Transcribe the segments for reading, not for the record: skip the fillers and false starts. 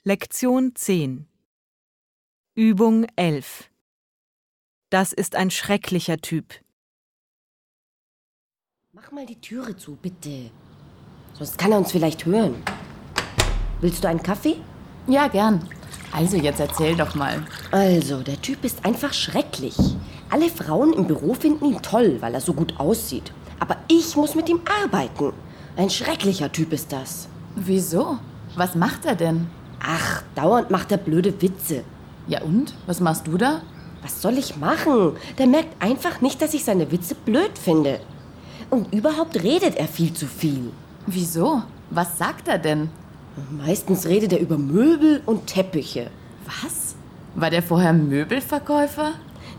Lektion 10 Übung 11 Das ist ein schrecklicher Typ. Mach mal die Türe zu, bitte. Sonst kann er uns vielleicht hören. Willst du einen Kaffee? Ja, gern. Also, jetzt erzähl doch mal. Also, der Typ ist einfach schrecklich. Alle Frauen im Büro finden ihn toll, weil er so gut aussieht. Aber ich muss mit ihm arbeiten. Ein schrecklicher Typ ist das. Wieso? Was macht er denn? Ach, dauernd macht er blöde Witze. Ja und? Was machst du da? Was soll ich machen? Der merkt einfach nicht, dass ich seine Witze blöd finde. Und überhaupt redet er viel zu viel. Wieso? Was sagt er denn? Meistens redet er über Möbel und Teppiche. Was? War der vorher Möbelverkäufer?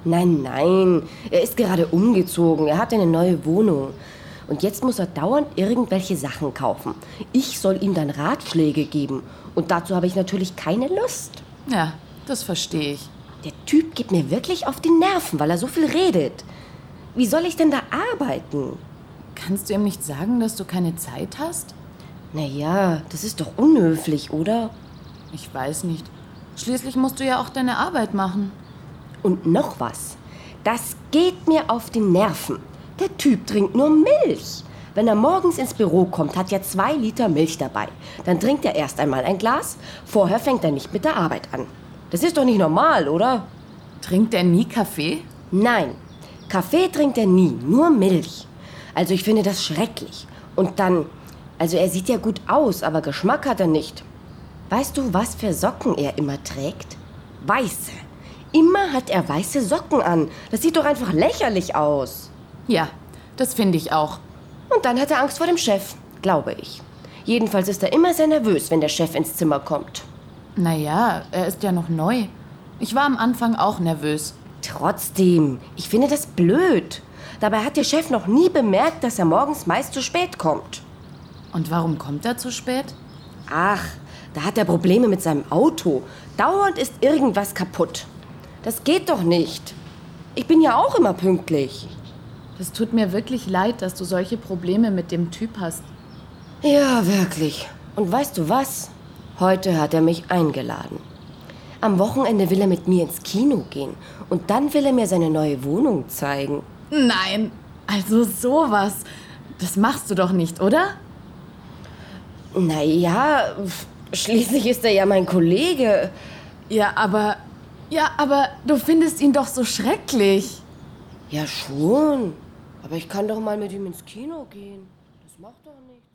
Nein, er ist gerade umgezogen. Er hat eine neue Wohnung. Und jetzt muss er dauernd irgendwelche Sachen kaufen. Ich soll ihm dann Ratschläge geben. Und dazu habe ich natürlich keine Lust. Ja, das verstehe ich. Der Typ geht mir wirklich auf die Nerven, weil er so viel redet. Wie soll ich denn da arbeiten? Kannst du ihm nicht sagen, dass du keine Zeit hast? Naja, das ist doch unhöflich, oder? Ich weiß nicht. Schließlich musst du ja auch deine Arbeit machen. Und noch was. Das geht mir auf die Nerven. Der Typ trinkt nur Milch. Wenn er morgens ins Büro kommt, hat er 2 Liter Milch dabei. Dann trinkt er erst einmal ein Glas. Vorher fängt er nicht mit der Arbeit an. Das ist doch nicht normal, oder? Trinkt er nie Kaffee? Nein, Kaffee trinkt er nie, nur Milch. Also ich finde das schrecklich. Und dann, also er sieht ja gut aus, aber Geschmack hat er nicht. Weißt du, was für Socken er immer trägt? Weiße. Immer hat er weiße Socken an. Das sieht doch einfach lächerlich aus. Ja, das finde ich auch. Und dann hat er Angst vor dem Chef, glaube ich. Jedenfalls ist er immer sehr nervös, wenn der Chef ins Zimmer kommt. Naja, er ist ja noch neu. Ich war am Anfang auch nervös. Trotzdem, ich finde das blöd. Dabei hat der Chef noch nie bemerkt, dass er morgens meist zu spät kommt. Und warum kommt er zu spät? Ach, da hat er Probleme mit seinem Auto. Dauernd ist irgendwas kaputt. Das geht doch nicht. Ich bin ja auch immer pünktlich. Es tut mir wirklich leid, dass du solche Probleme mit dem Typ hast. Ja, wirklich. Und weißt du was? Heute hat er mich eingeladen. Am Wochenende will er mit mir ins Kino gehen. Und dann will er mir seine neue Wohnung zeigen. Nein, also sowas. Das machst du doch nicht, oder? Naja, schließlich ist er ja mein Kollege. Ja, aber du findest ihn doch so schrecklich. Ja, schon. Aber ich kann doch mal mit ihm ins Kino gehen. Das macht doch nichts.